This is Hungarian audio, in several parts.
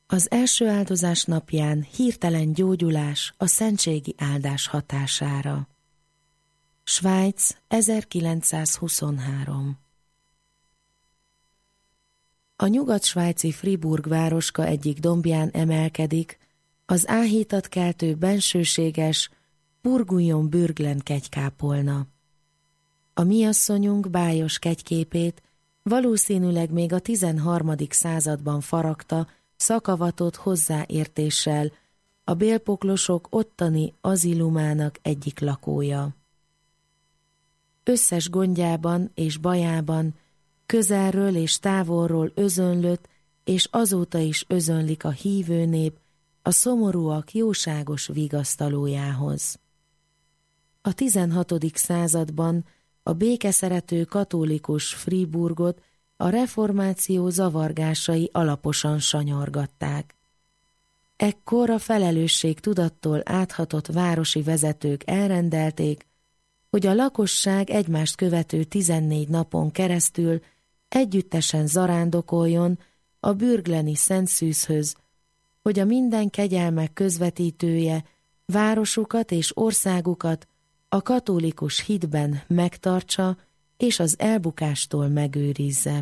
Az első áldozás napján hirtelen gyógyulás a szentségi áldás hatására. Svájc, 1923. A nyugat-svájci Fribourg városka egyik dombján emelkedik az áhítat keltő bensőséges Bourguignon Bürglen kegykápolna. A mi asszonyunk bájos kegyképét valószínűleg még a 13. században faragta szakavatott hozzáértéssel a bélpoklosok ottani azilumának egyik lakója. Összes gondjában és bajában közelről és távolról özönlött, és azóta is özönlik a hívő nép a szomorúak jóságos vigasztalójához. A 16. században a békeszerető katolikus Fribourgot a reformáció zavargásai alaposan sanyargatták. Ekkor a felelősség tudattól áthatott városi vezetők elrendelték, hogy a lakosság egymást követő 14 napon keresztül együttesen zarándokoljon a bürgleni Szent Szűzhöz, hogy a minden kegyelmek közvetítője városukat és országukat a katolikus hitben megtartsa és az elbukástól megőrizze.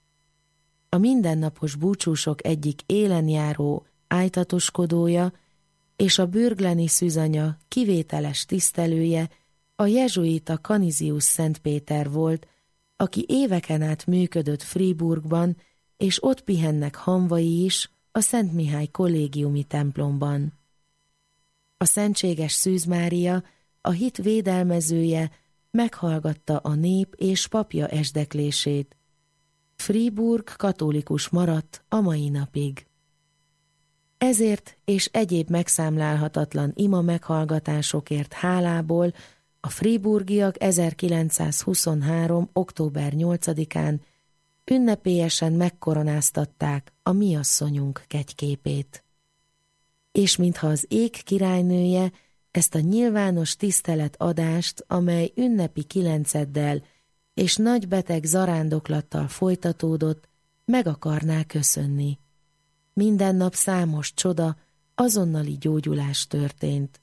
A mindennapos búcsúsok egyik élenjáró ájtatoskodója és a bürgleni szűzanya kivételes tisztelője a jezsuita Canisius Szent Péter volt, aki éveken át működött Fribourgban, és ott pihennek hamvai is a Szent Mihály kollégiumi templomban. A szentséges Szűz Mária, a hit védelmezője, meghallgatta a nép és papja esdeklését. Fribourg katolikus maradt a mai napig. Ezért és egyéb megszámlálhatatlan ima meghallgatásokért hálából a friburgiak 1923. október 8-án ünnepélyesen megkoronáztatták a mi asszonyunk kegyképét. És mintha az ég királynője ezt a nyilvános tiszteletadást, amely ünnepi kilenceddel és nagy beteg zarándoklattal folytatódott, meg akarná köszönni. Minden nap számos csoda, azonnali gyógyulás történt.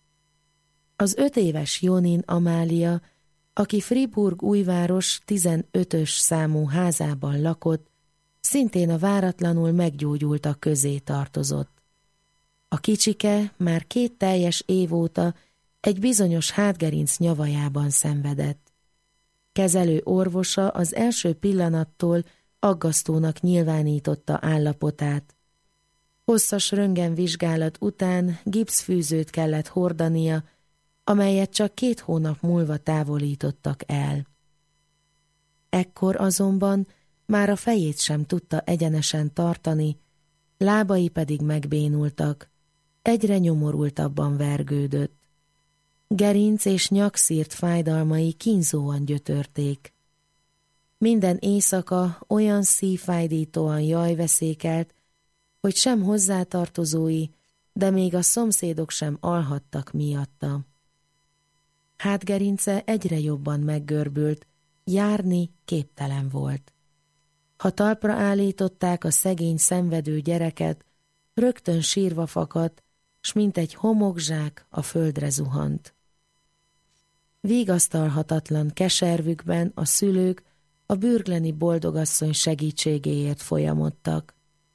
Az 5 éves Jonin Amália, aki Fribourg újváros 15-ös számú házában lakott, szintén a váratlanul meggyógyultak közé tartozott. A kicsike már 2 teljes év óta egy bizonyos hátgerinc nyavajában szenvedett. Kezelő orvosa az első pillanattól aggasztónak nyilvánította állapotát. Hosszas röntgenvizsgálat után gipszfűzőt kellett hordania, amelyet csak 2 hónap múlva távolítottak el. Ekkor azonban már a fejét sem tudta egyenesen tartani, lábai pedig megbénultak, egyre nyomorultabban vergődött. Gerinc és nyakszírt fájdalmai kínzóan gyötörték. Minden éjszaka olyan szívfájdítóan jajveszékelt, hogy sem hozzátartozói, de még a szomszédok sem alhattak miatta. Hátgerince egyre jobban meggörbült, járni képtelen volt. Ha talpra állították a szegény szenvedő gyereket, rögtön sírva fakadt, s mint egy homokzsák a földre zuhant. Vigasztalhatatlan keservükben a szülők a bürgleni boldogasszony segítségéért folyamodtak.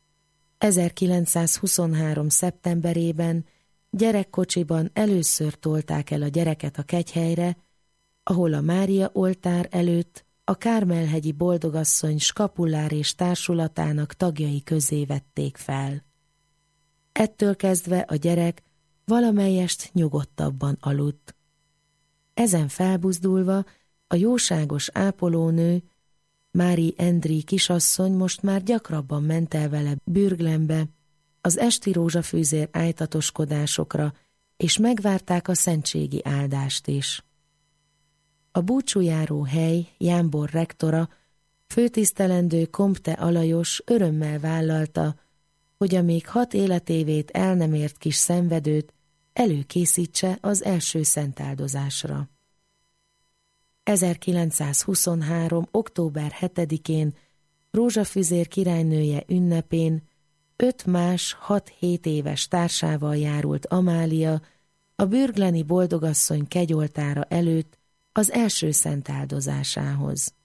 1923. szeptemberében gyerekkocsiban először tolták el a gyereket a kegyhelyre, ahol a Mária oltár előtt a Kármelhegyi Boldogasszony skapulár és társulatának tagjai közé vették fel. Ettől kezdve a gyerek valamelyest nyugodtabban aludt. Ezen felbuzdulva a jóságos ápolónő, Mári Endri kisasszony most már gyakrabban ment el vele Bürglenbe, az esti rózsafűzér ájtatoskodásokra, és megvárták a szentségi áldást is. A búcsújáró hely Jámbor rektora, főtisztelendő Kompte Alajos örömmel vállalta, hogy a még 6 életévét el nem ért kis szenvedőt előkészítse az első szentáldozásra. 1923. október 7-én Rózsafüzér királynője ünnepén 5 más 6-7 éves társával járult Amália a bürgleni boldogasszony kegyoltára előtt az első szentáldozásához.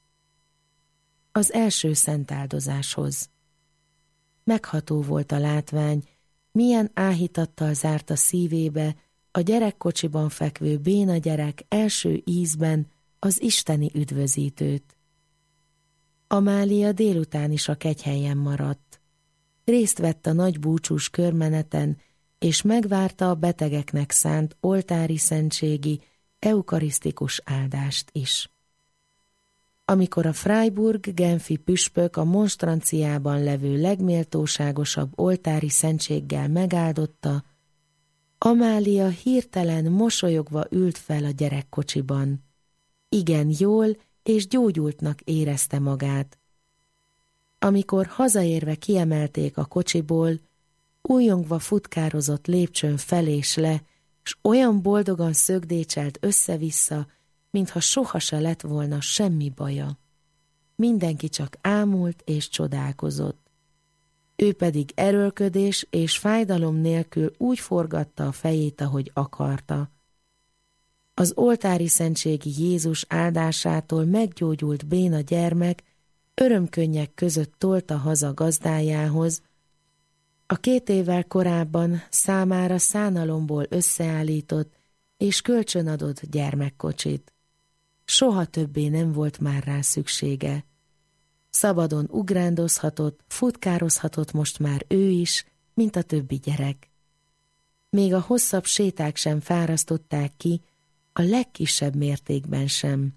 Az első szentáldozáshoz. Megható volt a látvány, milyen áhítattal zárta szívébe a gyerekkocsiban fekvő béna gyerek első ízben az isteni üdvözítőt. Amália délután is a kegyhelyen maradt. Részt vett a nagy búcsús körmeneten, és megvárta a betegeknek szánt oltári szentségi, eukarisztikus áldást is. Amikor a Freiburg-Genfi püspök a monstranciában levő legméltóságosabb oltári szentséggel megáldotta, Amália hirtelen mosolyogva ült fel a gyerekkocsiban. Igen jól és gyógyultnak érezte magát. Amikor hazaérve kiemelték a kocsiból, újjongva futkározott lépcsőn fel és le, s olyan boldogan szögdécselt össze-vissza, mintha soha se lett volna semmi baja. Mindenki csak ámult és csodálkozott. Ő pedig erőlködés és fájdalom nélkül úgy forgatta a fejét, ahogy akarta. Az oltári szentségi Jézus áldásától meggyógyult béna gyermek örömkönnyek között tolta haza gazdájához, a 2 évvel korábban számára szánalomból összeállított és kölcsönadott gyermekkocsit. Soha többé nem volt már rá szüksége. Szabadon ugrándozhatott, futkározhatott most már ő is, mint a többi gyerek. Még a hosszabb séták sem fárasztották ki, a legkisebb mértékben sem.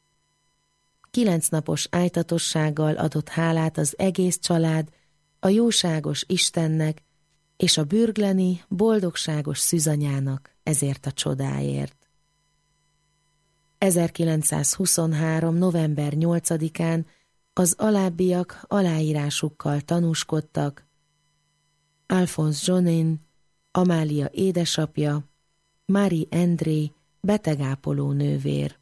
9 napos ájtatossággal adott hálát az egész család a jóságos Istennek és a bürgleni, boldogságos szűzanyának ezért a csodáért. 1923. november 8-án az alábbiak aláírásukkal tanúskodtak: Alphonse Jonin, Amália édesapja, Marie André, betegápoló nővér.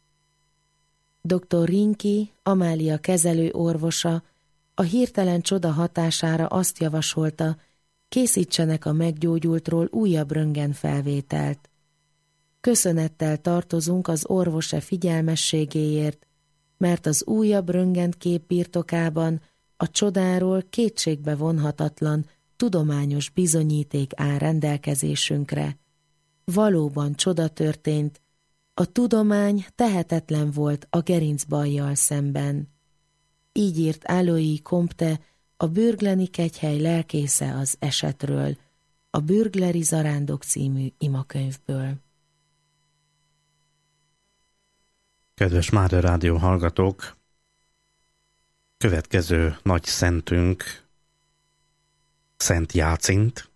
Dr. Rinki, Amália kezelő orvosa, a hirtelen csoda hatására azt javasolta, készítsenek a meggyógyultról újabb röntgenfelvételt. Köszönettel tartozunk az orvose figyelmességéért, mert az újabb röntgenkép birtokában a csodáról kétségbe vonhatatlan, tudományos bizonyíték áll rendelkezésünkre. Valóban csoda történt, a tudomány tehetetlen volt a gerincbajjal szemben. Így írt Alois Comte, a bürgleni kegyhely lelkésze az esetről, a Bürgleri Zarándok című imakönyvből. Kedves Mária Rádió hallgatók, következő nagy szentünk, Szent Jácint,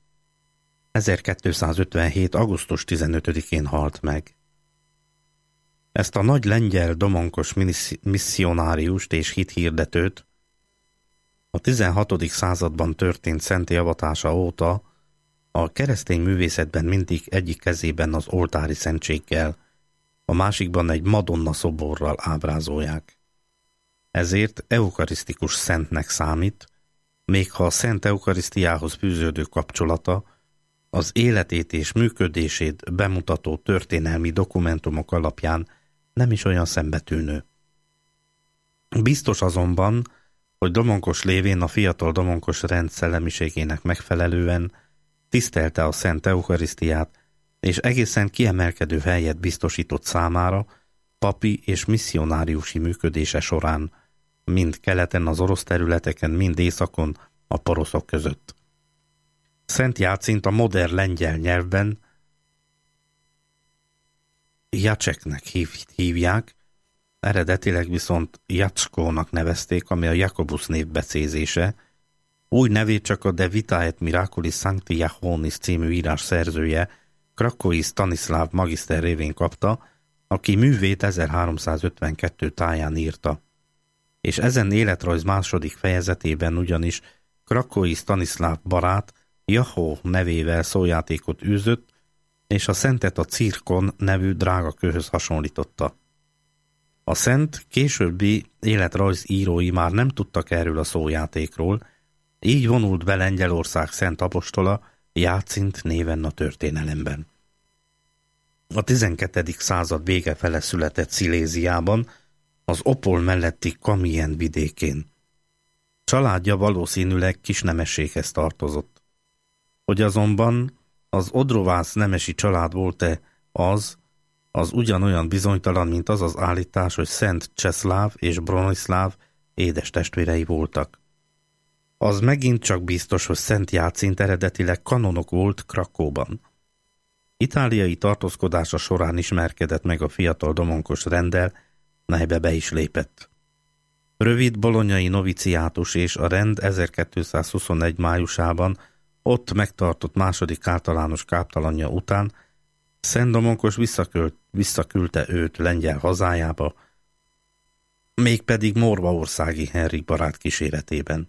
1257. augusztus 15-én halt meg. Ezt a nagy lengyel domonkos misszionáriust és hithirdetőt a 16. században történt szentté avatása óta a keresztény művészetben mindig egyik kezében az oltári szentséggel, a másikban egy Madonna szoborral ábrázolják. Ezért eukarisztikus szentnek számít, még ha a szent eukarisztiához fűződő kapcsolata, az életét és működését bemutató történelmi dokumentumok alapján nem is olyan szembetűnő. Biztos azonban, hogy domonkos lévén a fiatal domonkos rend szellemiségének megfelelően tisztelte a szent eukarisztiát, és egészen kiemelkedő helyet biztosított számára papi és misszionáriusi működése során, mind keleten az orosz területeken, mind északon a poroszok között. Szent Jácint a modern lengyel nyelvben Jaceknek hívják, eredetileg viszont Jacskónak nevezték, ami a Jakobusz név becézése. Új nevét csak a De Vita et Miraculis Sancti Jahonis című írás szerzője, Krakói Staniszláv magiszter révén kapta, aki művét 1352 táján írta. És ezen életrajz második fejezetében ugyanis Krakói Staniszláv barát Jahó nevével szójátékot űzött, és a szentet a cirkon nevű drágakőhöz hasonlította. A szent későbbi életrajz írói már nem tudtak erről a szójátékról, Így vonult be Lengyelország szent apostola, Jácint néven a történelemben. A 12. század vége fele született Sziléziában, az Opol melletti Kamien vidékén. Családja valószínűleg kisnemességhez tartozott. Hogy azonban az Odrovász nemesi család volt-e az ugyanolyan bizonytalan, mint az az állítás, hogy Szent Cseszláv és Broniszláv édes testvérei voltak. Az megint csak biztos, hogy Szent Jácint eredetileg kanonok volt Krakóban. Itáliai tartózkodása során ismerkedett meg a fiatal domonkos renddel, melybe be is lépett. Rövid bolonyai noviciátus és a rend 1221. májusában ott megtartott második általános káptalanja után Szent Domonkos visszaküldte őt lengyel hazájába, mégpedig morvaországi Henrik barát kíséretében.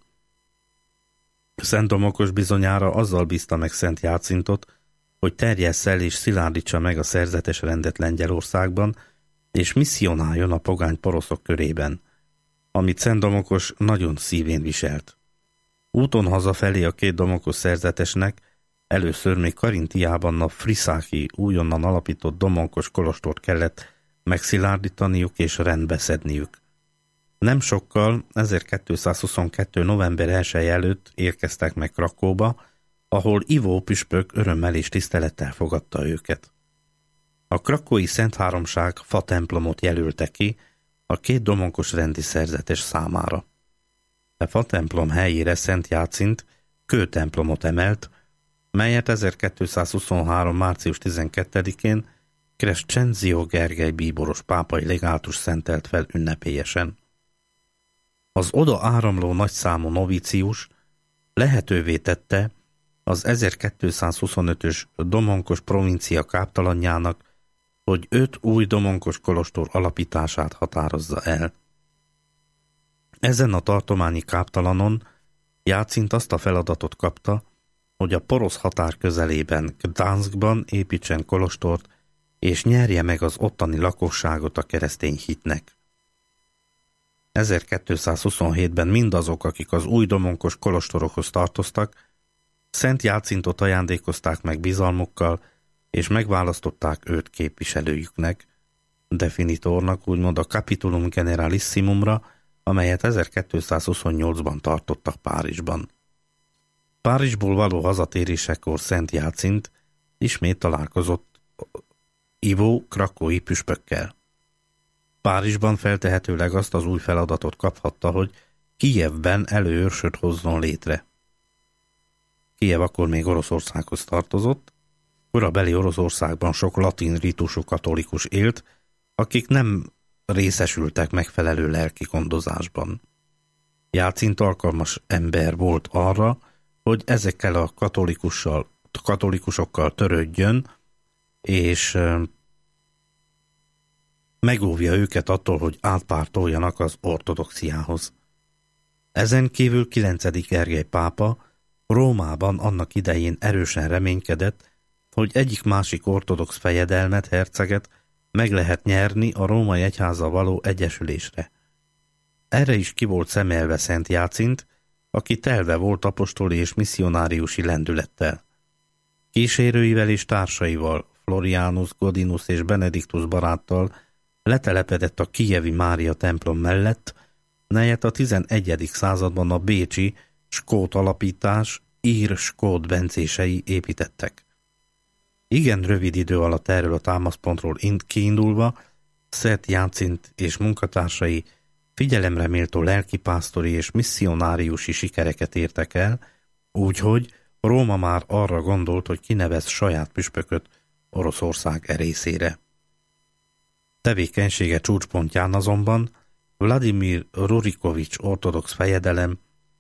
Szent Domonkos bizonyára azzal bízta meg Szent Jácintot, hogy terjessz el és szilárdítsa meg a szerzetes rendet Lengyelországban, és misszionáljon a pogány poroszok körében, amit Szent Domonkos nagyon szívén viselt. Úton hazafelé a két domonkos szerzetesnek először még Karintiában a friszáki újonnan alapított domonkos kolostort kellett megszilárdítaniuk és rendbe szedniük. Nem sokkal, 1222. november 1 előtt érkeztek meg Krakóba, ahol Ivó püspök örömmel és tisztelettel fogadta őket. A krakói Szent Háromság fa templomot jelölte ki a két domonkos rendi szerzetes számára. A fa templom helyére Szent Jácint kőtemplomot emelt, melyet 1223. március 12-én Crescenzio Gergely bíboros pápai legátus szentelt fel ünnepélyesen. Az oda áramló nagyszámú novícius lehetővé tette az 1225-ös domonkos provincia káptalanjának, hogy 5 új domonkos kolostor alapítását határozza el. Ezen a tartományi káptalanon Jácint azt a feladatot kapta, hogy a porosz határ közelében, Gdanskban építsen kolostort, és nyerje meg az ottani lakosságot a keresztény hitnek. 1227-ben mindazok, akik az új domonkos kolostorokhoz tartoztak, Szent Jácintot ajándékozták meg bizalmukkal, és megválasztották őt képviselőjüknek, definitornak, úgymond a Capitulum Generalissimumra, amelyet 1228-ban tartottak Párizsban. Párizsból való hazatérésekor Szent Jácint ismét találkozott Ivó krakói püspökkel. Párizsban feltehetőleg azt az új feladatot kaphatta, hogy Kijevben előőrsöt hozzon létre. Kijev akkor még Oroszországhoz tartozott, korabeli Oroszországban sok latin ritusú katolikus élt, akik nem részesültek megfelelő lelki gondozásban. Jácint alkalmas ember volt arra, hogy ezekkel a katolikusokkal törődjön, és megóvja őket attól, hogy átpártoljanak az ortodoxiához. Ezen kívül 9. Gergely pápa Rómában annak idején erősen reménykedett, hogy egyik-másik ortodox fejedelmet, herceget meg lehet nyerni a római egyházzal való egyesülésre. Erre is ki volt szemelve Szent Jácint, aki telve volt apostoli és misszionáriusi lendülettel. Kísérőivel és társaival, Florianus, Godinus és Benediktus baráttal letelepedett a kijevi Mária templom mellett, melyet a 11. században a bécsi skót alapítás ír-skót bencései építettek. Igen rövid idő alatt erről a támaszpontról kiindulva Szent Jácint és munkatársai figyelemre méltó lelkipásztori és misszionáriusi sikereket értek el, úgyhogy Róma már arra gondolt, hogy kinevez saját püspököt Oroszország részére. Tevékenysége csúcspontján azonban Vladimir Rurikovics ortodox fejedelem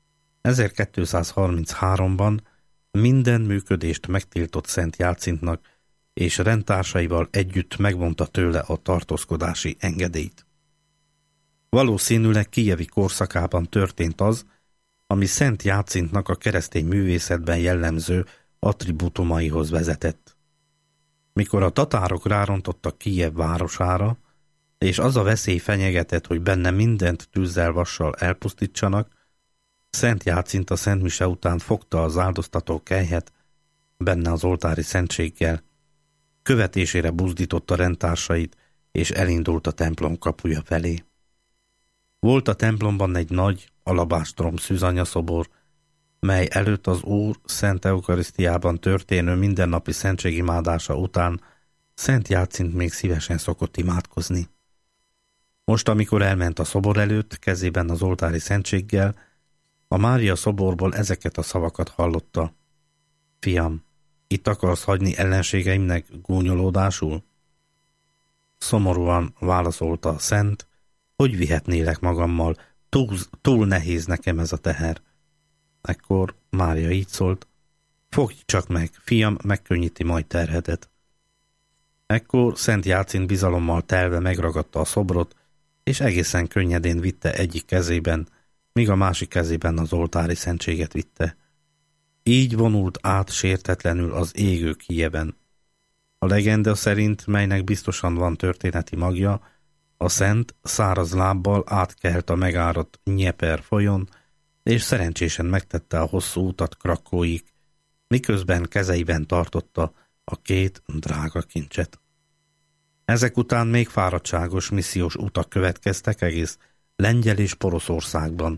1233-ban minden működést megtiltott Szent Jácintnak, és rendtársaival együtt megvonta tőle a tartózkodási engedélyt. Valószínűleg kijevi korszakában történt az, ami Szent Jácintnak a keresztény művészetben jellemző attribútumaihoz vezetett. Mikor a tatárok rárontottak Kijev városára, és az a veszély fenyegetett, hogy benne mindent tűzzel vassal elpusztítsanak, Szent Jácint a Szent Mise után fogta az áldoztató kelyhet, benne az oltári szentséggel, követésére buzdította rendtársait, és elindult a templom kapuja felé. Volt a templomban egy nagy, alabástrom szűzanyaszobor, mely előtt az Úr Szent Eukarisztiában történő mindennapi szentségimádása után Szent Jácint még szívesen szokott imádkozni. Most, amikor elment a szobor előtt, kezében az oltári szentséggel, a Mária szoborból ezeket a szavakat hallotta. Fiam, itt akarsz hagyni ellenségeimnek gúnyolódásul? Szomorúan válaszolta a szent, hogy vihetnélek magammal, túl nehéz nekem ez a teher. Ekkor Mária így szólt, fogj csak meg, fiam, megkönnyíti majd terhedet. Ekkor Szent Jácint bizalommal telve megragadta a szobrot, és egészen könnyedén vitte egyik kezében, míg a másik kezében az oltári szentséget vitte. Így vonult át sértetlenül az égő Kijeben. A legenda szerint, melynek biztosan van történeti magja, a szent száraz lábbal átkelt a megáradt Nyeper folyón, és szerencsésen megtette a hosszú utat Krakóig, miközben kezeiben tartotta a két drága kincset. Ezek után még fáradtságos missziós utak következtek egész Lengyel és Poroszországban.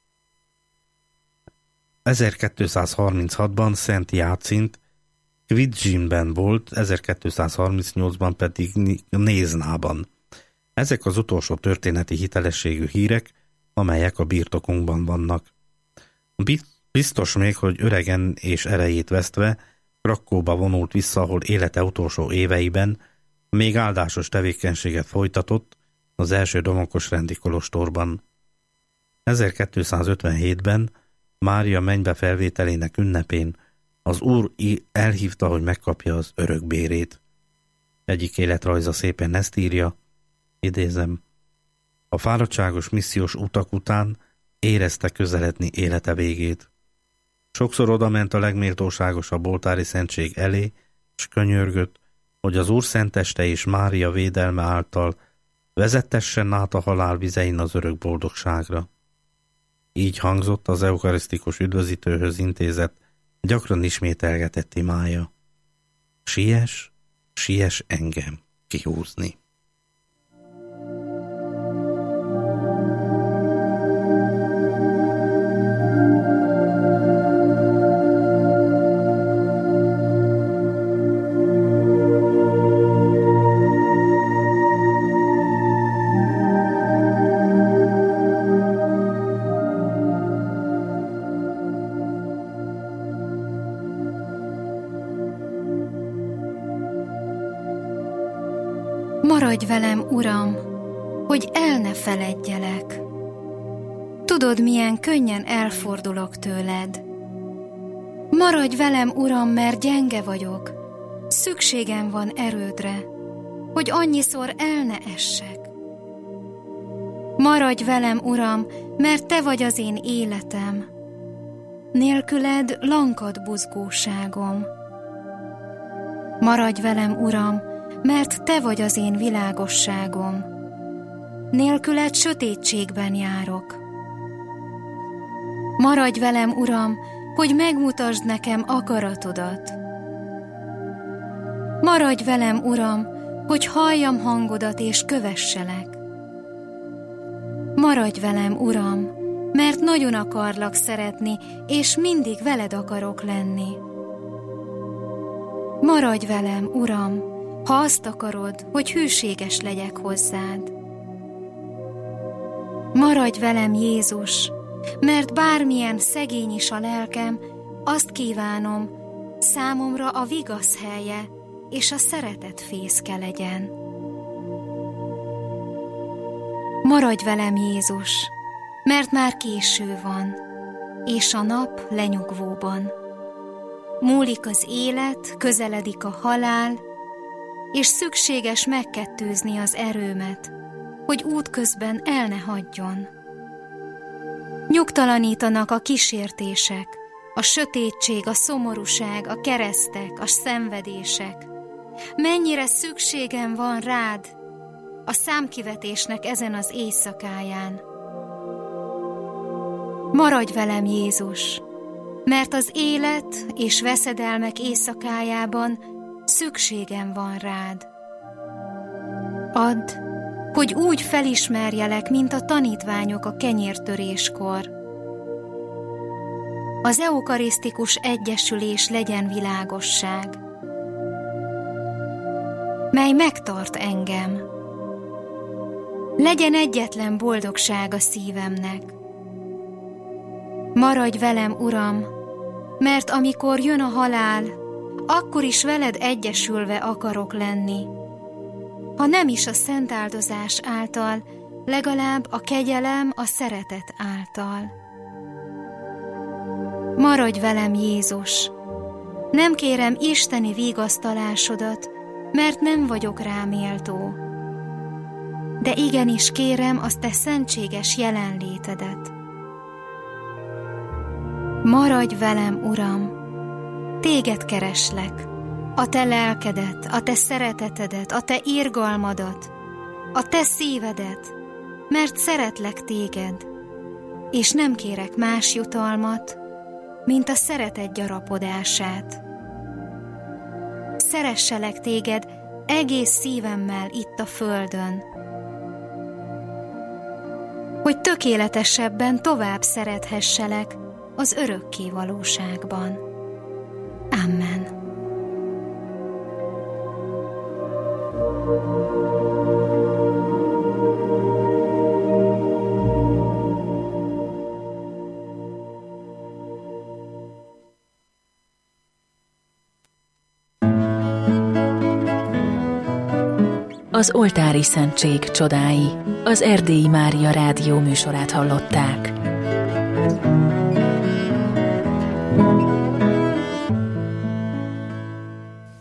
1236-ban Szent Jácint Kvidzsinben volt, 1238-ban pedig Néznában. Ezek az utolsó történeti hitelességű hírek, amelyek a birtokunkban vannak. Biztos még, hogy öregen és erejét vesztve Krakóba vonult vissza, ahol élete utolsó éveiben még áldásos tevékenységet folytatott az első domonkosrendi kolostorban. 1257-ben Mária mennybe felvételének ünnepén az Úr elhívta, hogy megkapja az örökbérét. Egyik életrajza szépen ezt írja, idézem, a fáradtságos missziós utak után érezte közeledni élete végét. Sokszor odament a legméltóságosabb oltári szentség elé, s könyörgött, hogy az Úr szenteste és Mária védelme által vezettessen át a halál vizein az örök boldogságra. Így hangzott az eukarisztikus üdvözítőhöz intézett, gyakran ismételgetett imája. Siess, siess engem kihúzni. Maradj velem, Uram, hogy el ne feledjelek. Tudod, milyen könnyen elfordulok tőled. Maradj velem, Uram, mert gyenge vagyok. Szükségem van erődre, hogy annyiszor el ne essek. Maradj velem, Uram, mert Te vagy az én életem. Nélküled lankad buzgóságom. Maradj velem, Uram, mert Te vagy az én világosságom. Nélküled sötétségben járok. Maradj velem, Uram, hogy megmutasd nekem akaratodat. Maradj velem, Uram, hogy halljam hangodat és kövesselek. Maradj velem, Uram, mert nagyon akarlak szeretni, és mindig veled akarok lenni. Maradj velem, Uram, ha azt akarod, hogy hűséges legyek hozzád. Maradj velem, Jézus, mert bármilyen szegény is a lelkem, azt kívánom, számomra a vigasz helye és a szeretet fészke legyen. Maradj velem, Jézus, mert már késő van, és a nap lenyugvóban. Múlik az élet, közeledik a halál, és szükséges megkettőzni az erőmet, hogy útközben el ne hagyjon. Nyugtalanítanak a kísértések, a sötétség, a szomorúság, a keresztek, a szenvedések. Mennyire szükségem van rád a számkivetésnek ezen az éjszakáján. Maradj velem, Jézus, mert az élet és veszedelmek éjszakájában szükségem van rád. Add, hogy úgy felismerjelek, mint a tanítványok a kenyértöréskor. Az eukarisztikus egyesülés legyen világosság, mely megtart engem. Legyen egyetlen boldogság a szívemnek. Maradj velem, Uram, mert amikor jön a halál, akkor is veled egyesülve akarok lenni. Ha nem is a szent áldozás által, legalább a kegyelem, a szeretet által. Maradj velem, Jézus! Nem kérem isteni vigasztalásodat, mert nem vagyok rá méltó. De igenis kérem azt te szentséges jelenlétedet. Maradj velem, Uram! Téged kereslek, a te lelkedet, a te szeretetedet, a te irgalmadat, a te szívedet, mert szeretlek téged, és nem kérek más jutalmat, mint a szeretet gyarapodását. Szeresselek téged egész szívemmel itt a földön, hogy tökéletesebben tovább szerethesselek az örökké valóságban. Amen. Az oltári szentség csodái, az Erdélyi Mária rádió műsorát hallották.